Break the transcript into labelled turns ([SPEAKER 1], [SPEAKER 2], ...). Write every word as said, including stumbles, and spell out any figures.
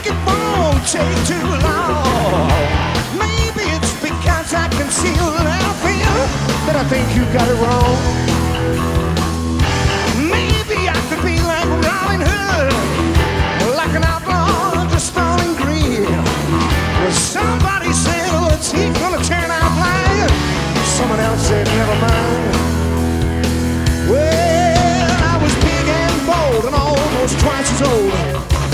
[SPEAKER 1] think it won't take too long. Maybe it's because I can see you laughing that I think you got it wrong. Maybe I could be like Robin Hood, like an outlaw just throwing green. Well, somebody said, oh, it's he gonna turn out like? Someone else said, never mind. Well, I was big and bold and almost twice as old.